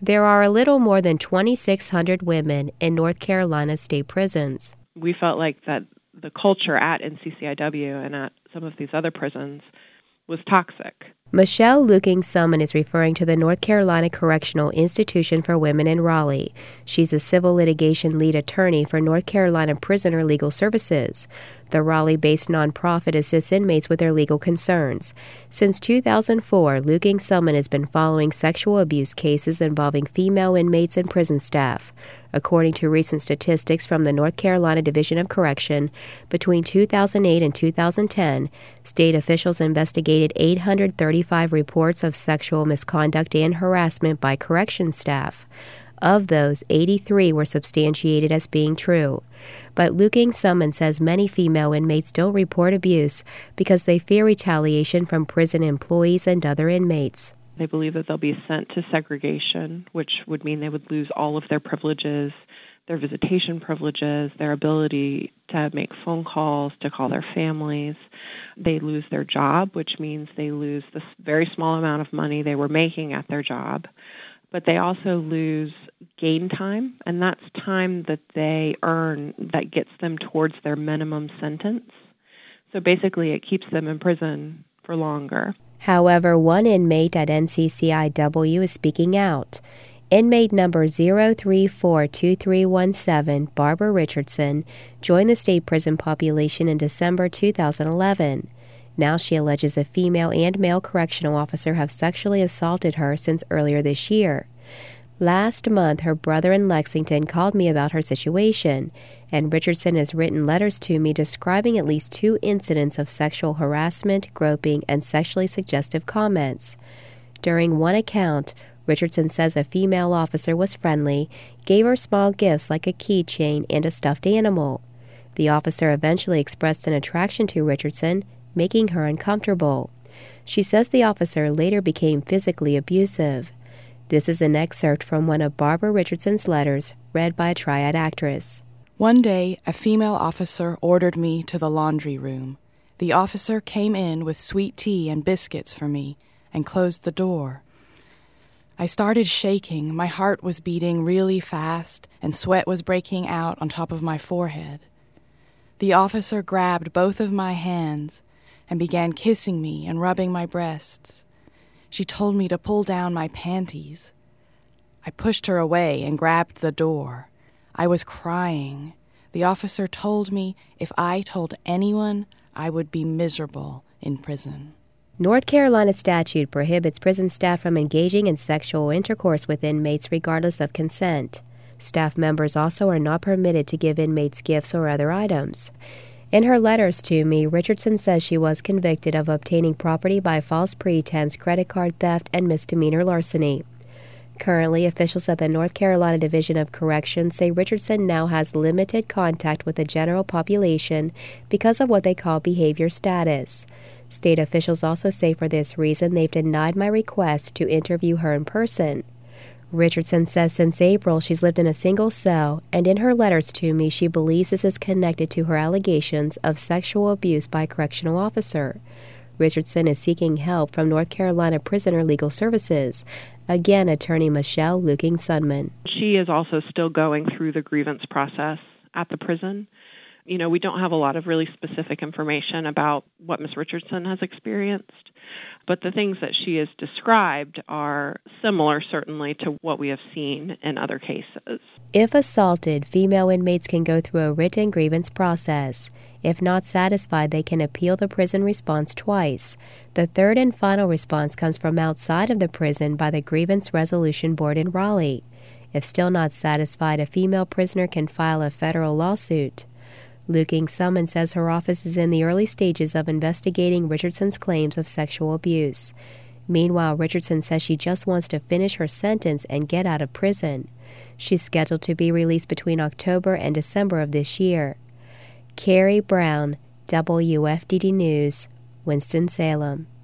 There are a little more than 2,600 women in North Carolina state prisons. We felt like that the culture at NCCIW and at some of these other prisons was toxic. Michelle Looking-Summan is referring to the North Carolina Correctional Institution for Women in Raleigh. She's a civil litigation lead attorney for North Carolina Prisoner Legal Services. The Raleigh-based nonprofit assists inmates with their legal concerns. Since 2004, Looking-Summan has been following sexual abuse cases involving female inmates and prison staff. According to recent statistics from the North Carolina Division of Correction, between 2008 and 2010, state officials investigated 835 reports of sexual misconduct and harassment by correction staff. Of those, 83 were substantiated as being true. But Looking-Summan says many female inmates don't report abuse because they fear retaliation from prison employees and other inmates. They believe that they'll be sent to segregation, which would mean they would lose all of their privileges, their visitation privileges, their ability to make phone calls, to call their families. They lose their job, which means they lose this very small amount of money they were making at their job. But they also lose gain time, and that's time that they earn that gets them towards their minimum sentence. So basically it keeps them in prison for longer. However, one inmate at NCCIW is speaking out. Inmate number 0342317, Barbara Richardson, joined the state prison population in December 2011. Now she alleges a female and male correctional officer have sexually assaulted her since earlier this year. Last month, her brother in Lexington called me about her situation, and Richardson has written letters to me describing at least 2 incidents of sexual harassment, groping, and sexually suggestive comments. During one account, Richardson says a female officer was friendly, gave her small gifts like a keychain and a stuffed animal. The officer eventually expressed an attraction to Richardson, making her uncomfortable. She says the officer later became physically abusive. This is an excerpt from one of Barbara Richardson's letters, read by a Triad actress. One day, a female officer ordered me to the laundry room. The officer came in with sweet tea and biscuits for me and closed the door. I started shaking. My heart was beating really fast, and sweat was breaking out on top of my forehead. The officer grabbed both of my hands and began kissing me and rubbing my breasts. She told me to pull down my panties. I pushed her away and grabbed the door. I was crying. The officer told me if I told anyone, I would be miserable in prison. North Carolina statute prohibits prison staff from engaging in sexual intercourse with inmates regardless of consent. Staff members also are not permitted to give inmates gifts or other items. In her letters to me, Richardson says she was convicted of obtaining property by false pretense, credit card theft, and misdemeanor larceny. Currently, officials at the North Carolina Division of Corrections say Richardson now has limited contact with the general population because of what they call behavior status. State officials also say for this reason they've denied my request to interview her in person. Richardson says since April she's lived in a single cell, and in her letters to me she believes this is connected to her allegations of sexual abuse by a correctional officer. Richardson is seeking help from North Carolina Prisoner Legal Services. Again, attorney Michelle Looking-Summan. She is also still going through the grievance process at the prison. You know, we don't have a lot of really specific information about what Ms. Richardson has experienced, but the things that she has described are similar, certainly, to what we have seen in other cases. If assaulted, female inmates can go through a written grievance process. If not satisfied, they can appeal the prison response twice. The third and final response comes from outside of the prison by the Grievance Resolution Board in Raleigh. If still not satisfied, a female prisoner can file a federal lawsuit. Looking-Summan says her office is in the early stages of investigating Richardson's claims of sexual abuse. Meanwhile, Richardson says she just wants to finish her sentence and get out of prison. She's scheduled to be released between October and December of this year. Carrie Brown, WFDD News, Winston-Salem.